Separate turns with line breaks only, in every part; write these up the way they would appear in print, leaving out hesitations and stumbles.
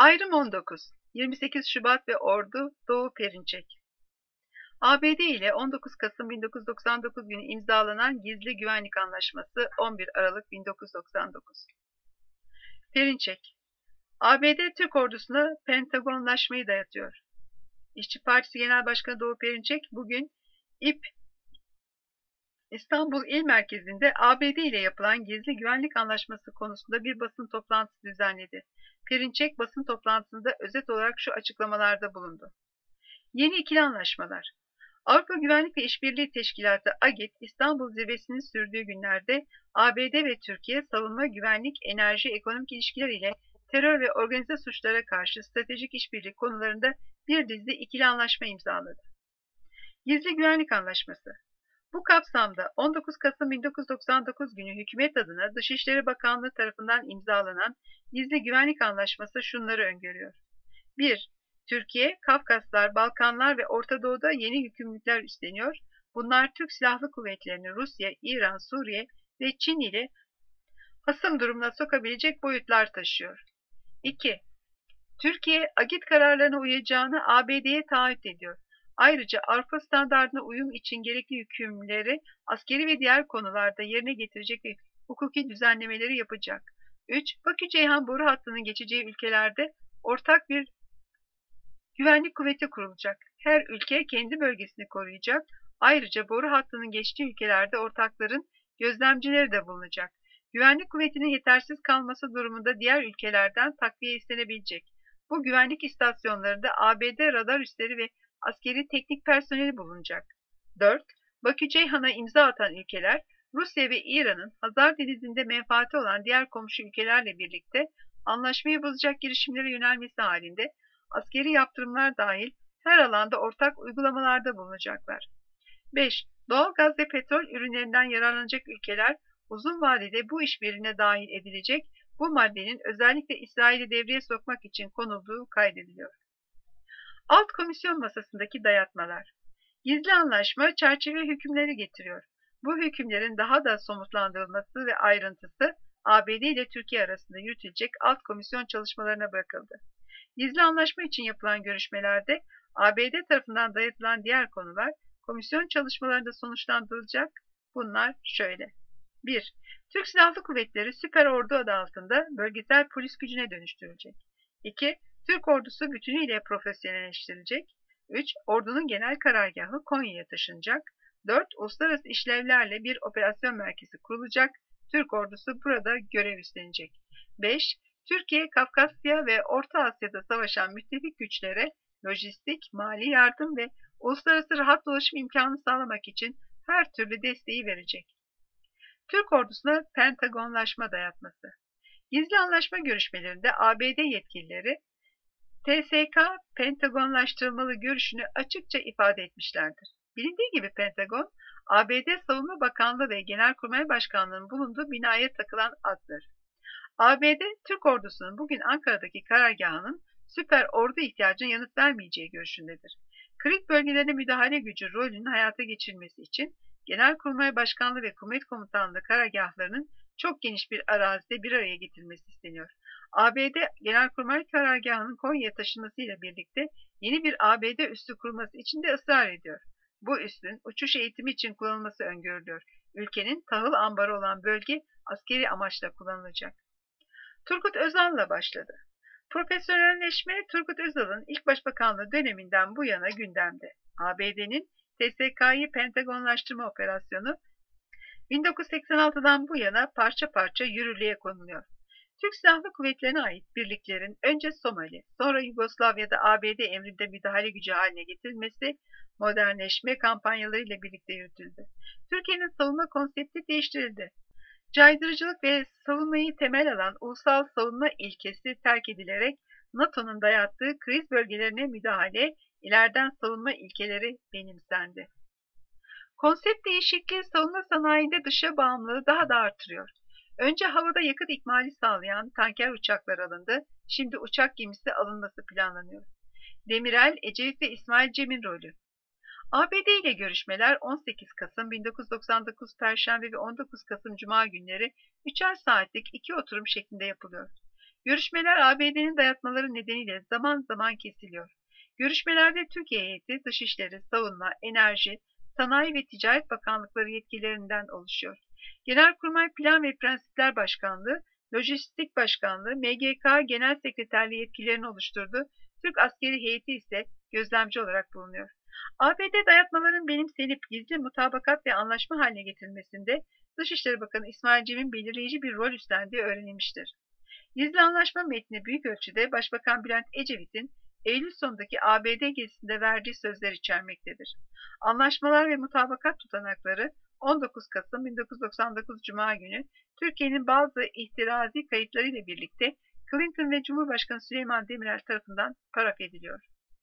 Ayrım 19. 28 Şubat ve Ordu, Doğu Perinçek. ABD ile 19 Kasım 1999 günü imzalanan Gizli Güvenlik Anlaşması 11 Aralık 1999. Perinçek. ABD Türk ordusuna Pentagonlaşmayı dayatıyor. İşçi Partisi Genel Başkanı Doğu Perinçek bugün İstanbul İl Merkezi'nde ABD ile yapılan Gizli Güvenlik Anlaşması konusunda bir basın toplantısı düzenledi. Perinçek basın toplantısında özet olarak şu açıklamalarda bulundu. Yeni ikili anlaşmalar. Avrupa Güvenlik ve İşbirliği Teşkilatı AGİT, İstanbul zirvesini sürdüğü günlerde ABD ve Türkiye savunma, güvenlik, enerji, ekonomik ilişkiler ile terör ve organize suçlara karşı stratejik işbirliği konularında bir dizi ikili anlaşma imzaladı. Gizli Güvenlik Anlaşması. Bu kapsamda 19 Kasım 1999 günü hükümet adına Dışişleri Bakanlığı tarafından imzalanan Gizli Güvenlik Anlaşması şunları öngörüyor. 1. Türkiye, Kafkaslar, Balkanlar ve Orta Doğu'da yeni yükümlülükler üstleniyor. Bunlar Türk Silahlı Kuvvetleri'ni Rusya, İran, Suriye ve Çin ile hasım durumuna sokabilecek boyutlar taşıyor. 2. Türkiye, AGİT kararlarına uyacağını ABD'ye taahhüt ediyor. Ayrıca Avrupa standardına uyum için gerekli yükümlülükleri askeri ve diğer konularda yerine getirecek ve hukuki düzenlemeleri yapacak. 3. Bakü-Ceyhan boru hattının geçeceği ülkelerde ortak bir güvenlik kuvveti kurulacak. Her ülke kendi bölgesini koruyacak. Ayrıca boru hattının geçtiği ülkelerde ortakların gözlemcileri de bulunacak. Güvenlik kuvvetinin yetersiz kalması durumunda diğer ülkelerden takviye istenebilecek. Bu güvenlik istasyonlarında ABD radar üsleri ve askeri teknik personeli bulunacak. 4. Bakü-Ceyhan'a imza atan ülkeler, Rusya ve İran'ın Hazar Denizi'nde menfaati olan diğer komşu ülkelerle birlikte anlaşmayı bozacak girişimlere yönelmesi halinde askeri yaptırımlar dahil her alanda ortak uygulamalarda bulunacaklar. 5. Doğal gaz ve petrol ürünlerinden yararlanacak ülkeler uzun vadede bu işbirliğine dahil edilecek, bu maddenin özellikle İsrail'i devreye sokmak için konulduğu kaydediliyor. Alt komisyon masasındaki dayatmalar. Gizli anlaşma çerçeve hükümleri getiriyor. Bu hükümlerin daha da somutlandırılması ve ayrıntısı ABD ile Türkiye arasında yürütülecek alt komisyon çalışmalarına bırakıldı. Gizli anlaşma için yapılan görüşmelerde ABD tarafından dayatılan diğer konular komisyon çalışmalarında sonuçlandırılacak. Bunlar şöyle. 1. Türk Silahlı Kuvvetleri Süper Ordu adı altında bölgesel polis gücüne dönüştürülecek. 2. Türk ordusu bütünüyle profesyonelleştirilecek. 3. Ordunun genel karargahı Konya'ya taşınacak. 4. Uluslararası işlevlerle bir operasyon merkezi kurulacak. Türk ordusu burada görev üstlenecek. 5. Türkiye, Kafkasya ve Orta Asya'da savaşan müttefik güçlere lojistik, mali yardım ve uluslararası rahat dolaşım imkanı sağlamak için her türlü desteği verecek. Türk ordusuna Pentagonlaşma dayatması. Gizli anlaşma görüşmelerinde ABD yetkilileri TSK Pentagonlaştırılmalı görüşünü açıkça ifade etmişlerdir. Bilindiği gibi Pentagon, ABD Savunma Bakanlığı ve Genelkurmay Başkanlığı'nın bulunduğu binaya takılan addır. ABD, Türk ordusunun bugün Ankara'daki karargahının süper ordu ihtiyacına yanıt vermeyeceği görüşündedir. Kritik bölgelerine müdahale gücü rolünün hayata geçirilmesi için Genelkurmay Başkanlığı ve Kuvvet Komutanlığı karargahlarının çok geniş bir arazide bir araya getirilmesi isteniyor. ABD Genelkurmay Karargahı'nın Konya'ya taşınmasıyla birlikte yeni bir ABD üssü kurulması için de ısrar ediyor. Bu üssün uçuş eğitimi için kullanılması öngörülüyor. Ülkenin tahıl ambarı olan bölge askeri amaçla kullanılacak. Turgut Özal'la başladı. Profesyonelleşme Turgut Özal'ın ilk başbakanlığı döneminden bu yana gündemde. ABD'nin TSK'yı Pentagonlaştırma operasyonu 1986'dan bu yana parça parça yürürlüğe konuluyor. Türk Silahlı Kuvvetleri'ne ait birliklerin önce Somali, sonra Yugoslavya'da ABD emrinde müdahale gücü haline getirilmesi, modernleşme kampanyalarıyla birlikte yürütüldü. Türkiye'nin savunma konsepti değiştirildi. Caydırıcılık ve savunmayı temel alan ulusal savunma ilkesi terk edilerek NATO'nun dayattığı kriz bölgelerine müdahale, ileriden savunma ilkeleri benimsendi. Konsept değişikliği savunma sanayinde dışa bağımlılığı daha da artırıyor. Önce havada yakıt ikmali sağlayan tanker uçaklar alındı, şimdi uçak gemisi alınması planlanıyor. Demirel, Ecevit ve İsmail Cem'in rolü. ABD ile görüşmeler 18 Kasım 1999 Perşembe ve 19 Kasım Cuma günleri 3'er saatlik iki oturum şeklinde yapılıyor. Görüşmeler ABD'nin dayatmaları nedeniyle zaman zaman kesiliyor. Görüşmelerde Türkiye heyeti Dışişleri, Savunma, Enerji, Sanayi ve Ticaret Bakanlıkları yetkililerinden oluşuyor. Genelkurmay Plan ve Prensipler Başkanlığı, Lojistik Başkanlığı, MGK Genel Sekreterliği yetkilerini oluşturduğu Türk askeri heyeti ise gözlemci olarak bulunuyor. ABD dayatmaların benimsenip gizli mutabakat ve anlaşma haline getirilmesinde Dışişleri Bakanı İsmail Cem'in belirleyici bir rol üstlendiği öğrenilmiştir. Gizli anlaşma metni büyük ölçüde Başbakan Bülent Ecevit'in Eylül sonundaki ABD gezisinde verdiği sözler içermektedir. Anlaşmalar ve mutabakat tutanakları 19 Kasım 1999 Cuma günü Türkiye'nin bazı ihtirazi kayıtları ile birlikte Clinton ve Cumhurbaşkanı Süleyman Demirel tarafından paraf ediliyor.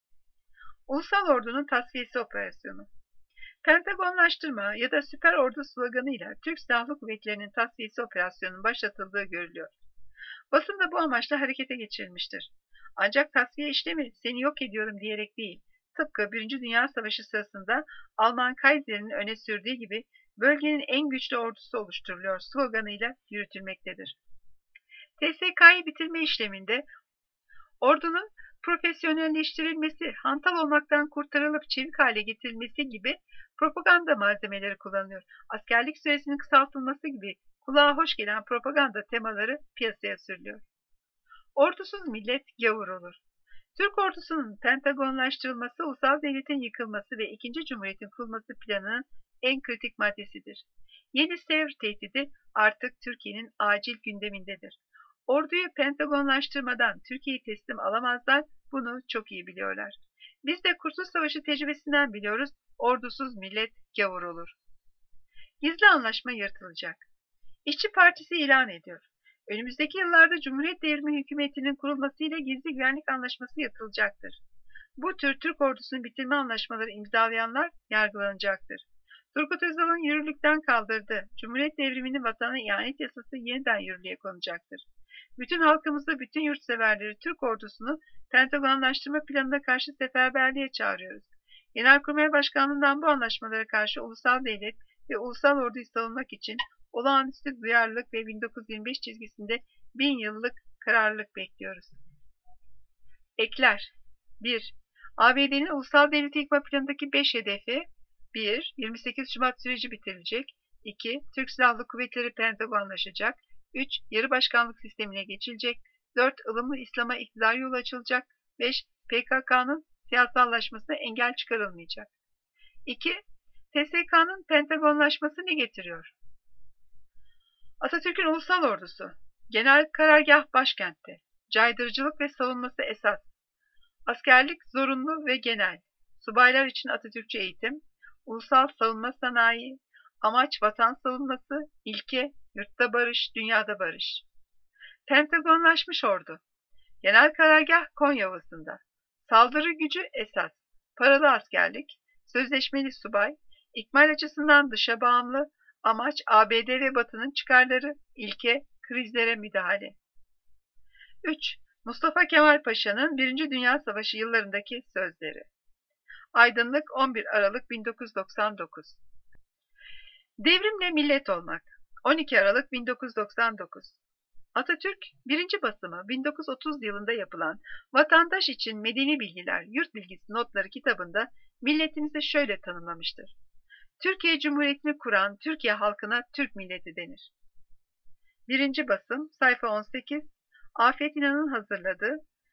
Ulusal Ordu'nun Tasfiyesi Operasyonu. Pentagonlaştırma ya da Süper Ordu sloganıyla Türk Silahlı Kuvvetleri'nin tasfiyesi operasyonunun başlatıldığı görülüyor. Basın da bu amaçla harekete geçirilmiştir. Ancak tasfiye işlemi seni yok ediyorum diyerek değil, tıpkı 1. Dünya Savaşı sırasında Alman Kaiser'in öne sürdüğü gibi bölgenin en güçlü ordusu oluşturuluyor sloganıyla yürütülmektedir. TSK'yı bitirme işleminde ordunun profesyonelleştirilmesi, hantal olmaktan kurtarılıp çevik hale getirilmesi gibi propaganda malzemeleri kullanılıyor. Askerlik süresinin kısaltılması gibi kulağa hoş gelen propaganda temaları piyasaya sürülüyor. Ordusuz millet gavur olur. Türk ordusunun pentagonlaştırılması, ulusal devletin yıkılması ve 2. Cumhuriyet'in kurulması planının en kritik maddesidir. Yeni Sevr tehdidi artık Türkiye'nin acil gündemindedir. Orduyu pentagonlaştırmadan Türkiye'yi teslim alamazlar, bunu çok iyi biliyorlar. Biz de Kurtuluş Savaşı tecrübesinden biliyoruz, ordusuz millet gavur olur. Gizli anlaşma yırtılacak. İşçi Partisi ilan ediyor. Önümüzdeki yıllarda Cumhuriyet Devrimi Hükümeti'nin kurulmasıyla gizli güvenlik anlaşması yapılacaktır. Bu tür Türk ordusunu bitirme anlaşmaları imzalayanlar yargılanacaktır. Turgut Özal'ın yürürlükten kaldırdığı Cumhuriyet Devriminin vatana ihanet yasası yeniden yürürlüğe konacaktır. Bütün halkımızı, bütün yurtseverleri Türk ordusunu pentagonlaştırma planına karşı seferberliğe çağırıyoruz. Genelkurmay Başkanlığı'ndan bu anlaşmalara karşı ulusal devlet ve ulusal orduyu savunmak için olağanüstü duyarlılık ve 1925 çizgisinde 1000 yıllık kararlılık bekliyoruz. Ekler 1. ABD'nin ulusal devleti yıkma planındaki 5 hedefi 1. 28 Şubat süreci bitirilecek. 2. Türk Silahlı Kuvvetleri Pentagonlaşacak. 3. Yarı başkanlık sistemine geçilecek. 4. ılımlı İslam'a iktidar yolu açılacak. 5. PKK'nın siyasallaşmasına engel çıkarılmayacak. 2. TSK'nın pentagonlaşması ne getiriyor? Atatürk'ün ulusal ordusu. Genel karargah başkentte. Caydırıcılık ve savunması esas. Askerlik zorunlu ve genel. Subaylar için Atatürkçü eğitim. Ulusal savunma sanayi. Amaç vatan savunması. İlke yurtta barış, dünyada barış. Pentagonlaşmış ordu. Genel karargah Konya Ovası'nda. Saldırı gücü esas. Paralı askerlik. Sözleşmeli subay. İkmal açısından dışa bağımlı. Amaç ABD ve Batı'nın çıkarları. İlke krizlere müdahale. 3. Mustafa Kemal Paşa'nın 1. Dünya Savaşı yıllarındaki sözleri. Aydınlık 11 Aralık 1999. Devrimle millet olmak. 12 Aralık 1999. Atatürk 1. basımı 1930 yılında yapılan Vatandaş için Medeni Bilgiler, Yurt Bilgisi Notları kitabında milletimizi şöyle tanımlamıştır. Türkiye Cumhuriyeti'ni kuran Türkiye halkına Türk milleti denir. 1. basım sayfa 18, Afet İnan'ın hazırladığı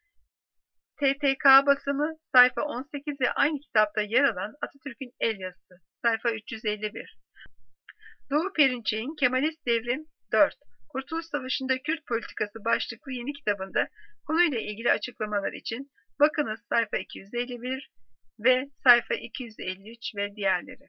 TTK basımı sayfa 18 ve aynı kitapta yer alan Atatürk'ün el yazısı sayfa 351. Doğu Perinçek'in Kemalist Devrim 4, Kurtuluş Savaşı'nda Kürt Politikası başlıklı yeni kitabında konuyla ilgili açıklamalar için bakınız sayfa 251 ve sayfa 253 ve diğerleri.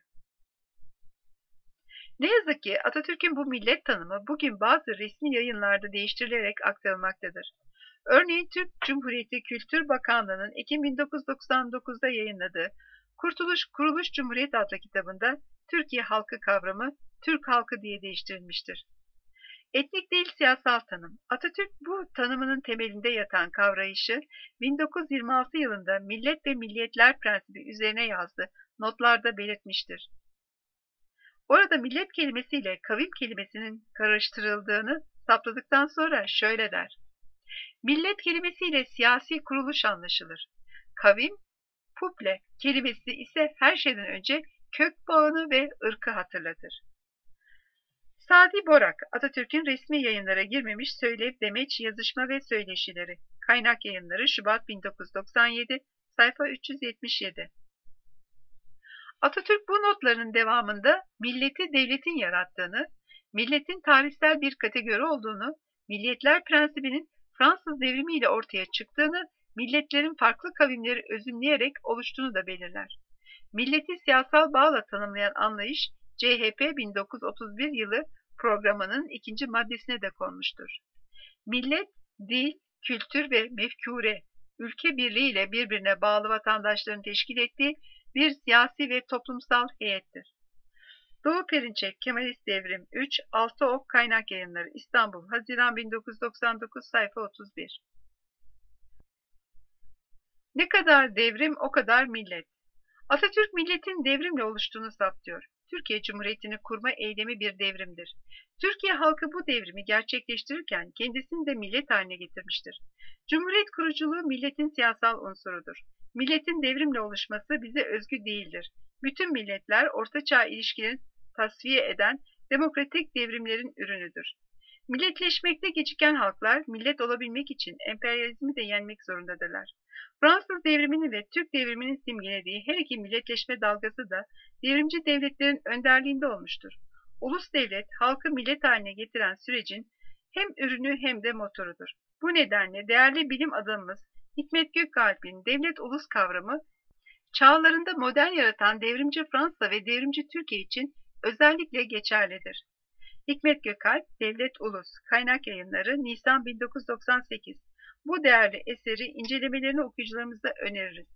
Ne yazık ki Atatürk'ün bu millet tanımı bugün bazı resmi yayınlarda değiştirilerek aktarılmaktadır. Örneğin Türk Cumhuriyeti Kültür Bakanlığı'nın Ekim 1999'da yayınladığı Kuruluş Cumhuriyet adlı kitabında Türkiye halkı kavramı Türk halkı diye değiştirilmiştir. Etnik değil siyasal tanım. Atatürk bu tanımının temelinde yatan kavrayışı 1926 yılında Millet ve Milliyetler prensibi üzerine yazdığı notlarda belirtmiştir. Orada millet kelimesiyle kavim kelimesinin karıştırıldığını saptadıktan sonra şöyle der. Millet kelimesiyle siyasi kuruluş anlaşılır. Kavim, puple kelimesi ise her şeyden önce kök bağını ve ırkı hatırlatır. Sadi Borak, Atatürk'ün resmi yayınlara girmemiş Söylev, Demeç, Yazışma ve Söyleşileri. Kaynak Yayınları, Şubat 1997, sayfa 377. Atatürk bu notlarının devamında milleti devletin yarattığını, milletin tarihsel bir kategori olduğunu, milliyetler prensibinin Fransız devrimi ile ortaya çıktığını, milletlerin farklı kavimleri özümleyerek oluştuğunu da belirler. Milleti siyasal bağla tanımlayan anlayış, CHP 1931 yılı programının 2. maddesine de konmuştur. Millet, dil, kültür ve mefkure, ülke birliğiyle birbirine bağlı vatandaşların teşkil ettiği bir siyasi ve toplumsal heyettir. Doğu Perinçek, Kemalist Devrim 3, Altıok Kaynak Yayınları, İstanbul, Haziran 1999, sayfa 31. Ne kadar devrim, o kadar millet. Atatürk milletin devrimle oluştuğunu saptıyor. Türkiye Cumhuriyeti'ni kurma eylemi bir devrimdir. Türkiye halkı bu devrimi gerçekleştirirken kendisini de millet haline getirmiştir. Cumhuriyet kuruculuğu milletin siyasal unsurudur. Milletin devrimle oluşması bize özgü değildir. Bütün milletler ortaçağ ilişkilerini tasfiye eden demokratik devrimlerin ürünüdür. Milletleşmekte geciken halklar millet olabilmek için emperyalizmi de yenmek zorundadırlar. Fransız devriminin ve Türk devriminin simgelediği her iki milletleşme dalgası da devrimci devletlerin önderliğinde olmuştur. Ulus devlet, halkı millet haline getiren sürecin hem ürünü hem de motorudur. Bu nedenle değerli bilim adamımız Hikmet Gökalp'in devlet ulus kavramı, çağlarında modern yaratan devrimci Fransa ve devrimci Türkiye için özellikle geçerlidir. Hikmet Gökalp, Devlet Ulus, Kaynak Yayınları, Nisan 1998. Bu değerli eseri incelemelerini okuyucularımıza öneririz.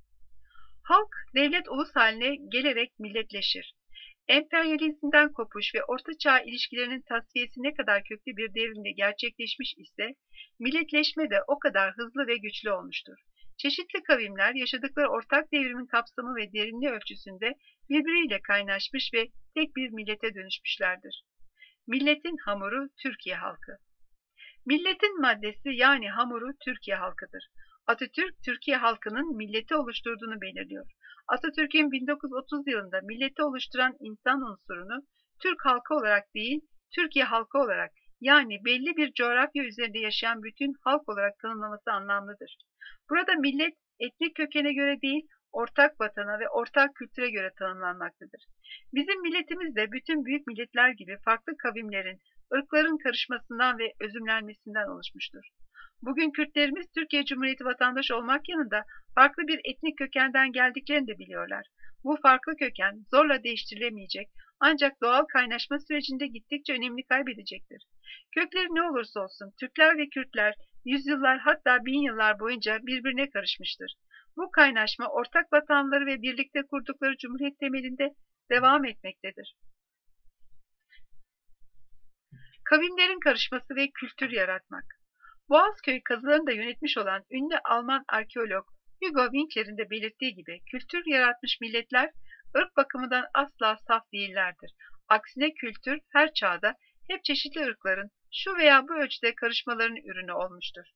Halk, devlet ulus haline gelerek milletleşir. Emperyalizmden kopuş ve ortaçağ ilişkilerinin tasfiyesi ne kadar köklü bir devrimle gerçekleşmiş ise, milletleşme de o kadar hızlı ve güçlü olmuştur. Çeşitli kavimler yaşadıkları ortak devrimin kapsamı ve derinliği ölçüsünde birbiriyle kaynaşmış ve tek bir millete dönüşmüşlerdir. Milletin hamuru Türkiye halkı. Milletin maddesi yani hamuru Türkiye halkıdır. Atatürk, Türkiye halkının milleti oluşturduğunu belirliyor. Atatürk'ün 1930 yılında milleti oluşturan insan unsurunu Türk halkı olarak değil, Türkiye halkı olarak yani belli bir coğrafya üzerinde yaşayan bütün halk olarak tanımlaması anlamlıdır. Burada millet etnik kökene göre değil, ortak vatana ve ortak kültüre göre tanımlanmaktadır. Bizim milletimiz de bütün büyük milletler gibi farklı kavimlerin, ırkların karışmasından ve özümlenmesinden oluşmuştur. Bugün Kürtlerimiz Türkiye Cumhuriyeti vatandaşı olmak yanında farklı bir etnik kökenden geldiklerini de biliyorlar. Bu farklı köken zorla değiştirilemeyecek ancak doğal kaynaşma sürecinde gittikçe önemini kaybedecektir. Kökleri ne olursa olsun Türkler ve Kürtler yüzyıllar hatta 1000 yıllar boyunca birbirine karışmıştır. Bu kaynaşma ortak vatanları ve birlikte kurdukları cumhuriyet temelinde devam etmektedir. Kavimlerin karışması ve kültür yaratmak. Boğazköy kazılarını da yönetmiş olan ünlü Alman arkeolog Hugo Winkler'in de belirttiği gibi kültür yaratmış milletler ırk bakımından asla saf değillerdir. Aksine kültür her çağda hep çeşitli ırkların şu veya bu ölçüde karışmalarının ürünü olmuştur.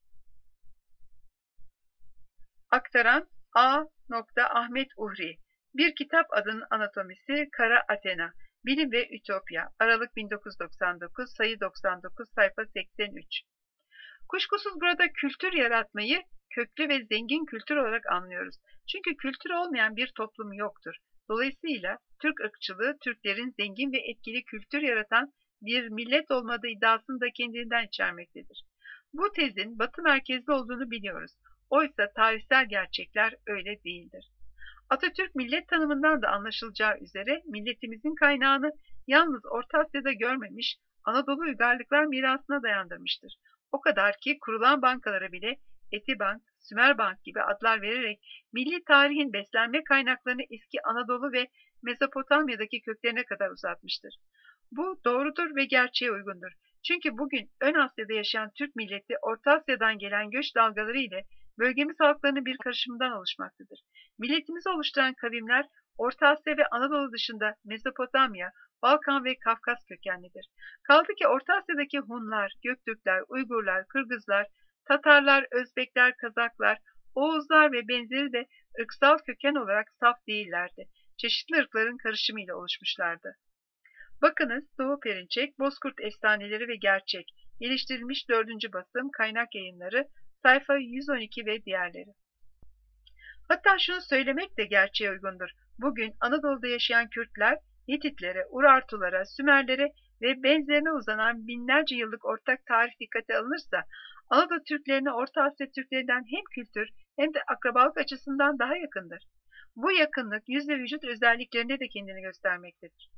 Aktaran A. Ahmet Uhri. Bir kitap adının anatomisi Kara Athena. Bilim ve Ütopya. Aralık 1999, sayı 99, sayfa 83. Kuşkusuz burada kültür yaratmayı köklü ve zengin kültür olarak anlıyoruz. Çünkü kültür olmayan bir toplum yoktur. Dolayısıyla Türk ırkçılığı Türklerin zengin ve etkili kültür yaratan bir millet olmadığı iddiasını da kendinden içermektedir. Bu tezin Batı merkezli olduğunu biliyoruz. Oysa tarihsel gerçekler öyle değildir. Atatürk millet tanımından da anlaşılacağı üzere milletimizin kaynağını yalnız Orta Asya'da görmemiş, Anadolu uygarlıklar mirasına dayandırmıştır. O kadar ki kurulan bankalara bile Etibank, Sümerbank gibi adlar vererek milli tarihin beslenme kaynaklarını eski Anadolu ve Mezopotamya'daki köklerine kadar uzatmıştır. Bu doğrudur ve gerçeğe uygundur. Çünkü bugün Ön Asya'da yaşayan Türk milleti Orta Asya'dan gelen göç dalgaları ile bölgemiz halklarının bir karışımından oluşmaktadır. Milletimizi oluşturan kavimler Orta Asya ve Anadolu dışında Mezopotamya, Balkan ve Kafkas kökenlidir. Kaldı ki Orta Asya'daki Hunlar, Göktürkler, Uygurlar, Kırgızlar, Tatarlar, Özbekler, Kazaklar, Oğuzlar ve benzeri de ırksal köken olarak saf değillerdi. Çeşitli ırkların karışımıyla oluşmuşlardı. Bakınız Doğu Perinçek, Bozkurt Efsaneleri ve Gerçek, geliştirilmiş 4. basım, Kaynak Yayınları, sayfa 112 ve diğerleri. Hatta şunu söylemek de gerçeğe uygundur. Bugün Anadolu'da yaşayan Kürtler, Hititlere, Urartulara, Sümerlere ve benzerine uzanan binlerce yıllık ortak tarih dikkate alınırsa, Anadolu Türklerine Orta Asya Türklerinden hem kültür hem de akrabalık açısından daha yakındır. Bu yakınlık yüz ve vücut özelliklerinde de kendini göstermektedir.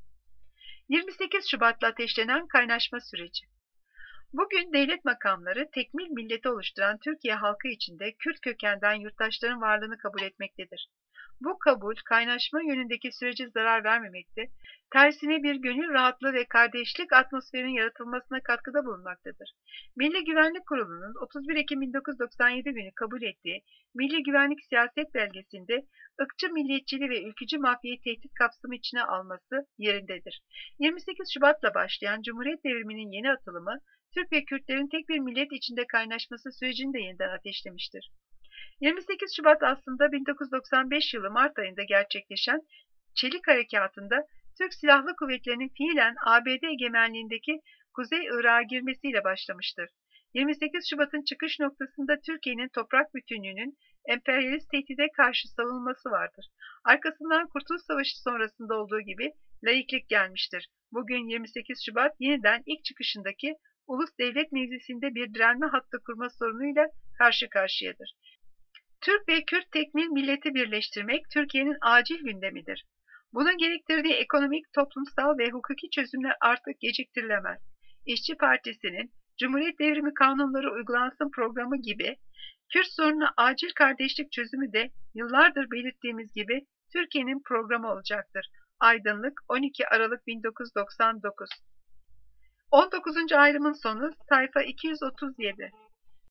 28 Şubat'la ateşlenen kaynaşma süreci. Bugün devlet makamları tekmil milleti oluşturan Türkiye halkı içinde Kürt kökenden yurttaşların varlığını kabul etmektedir. Bu kabul, kaynaşma yönündeki sürece zarar vermemekte, tersine bir gönül rahatlığı ve kardeşlik atmosferinin yaratılmasına katkıda bulunmaktadır. Milli Güvenlik Kurulu'nun 31 Ekim 1997 günü kabul ettiği Milli Güvenlik Siyaset Belgesi'nde ırkçı milliyetçiliği ve ülkücü mafyayı tehdit kapsamı içine alması yerindedir. 28 Şubat'la başlayan Cumhuriyet devriminin yeni atılımı, Türk ve Kürtlerin tek bir millet içinde kaynaşması sürecini de yeniden ateşlemiştir. 28 Şubat aslında 1995 yılı Mart ayında gerçekleşen Çelik Harekatı'nda Türk Silahlı Kuvvetleri'nin fiilen ABD egemenliğindeki Kuzey Irak'a girmesiyle başlamıştır. 28 Şubat'ın çıkış noktasında Türkiye'nin toprak bütünlüğünün emperyalist tehdide karşı savunması vardır. Arkasından Kurtuluş Savaşı sonrasında olduğu gibi laiklik gelmiştir. Bugün 28 Şubat yeniden ilk çıkışındaki ulus devlet mevzisinde bir direnme hattı kurma sorunuyla karşı karşıyadır. Türk ve Kürt tekmil milleti birleştirmek Türkiye'nin acil gündemidir. Bunun gerektirdiği ekonomik, toplumsal ve hukuki çözümler artık geciktirilemez. İşçi Partisi'nin Cumhuriyet Devrimi Kanunları Uygulansın programı gibi Kürt sorununa acil kardeşlik çözümü de yıllardır belirttiğimiz gibi Türkiye'nin programı olacaktır. Aydınlık 12 Aralık 1999. 19. ayrımın sonu sayfa 237.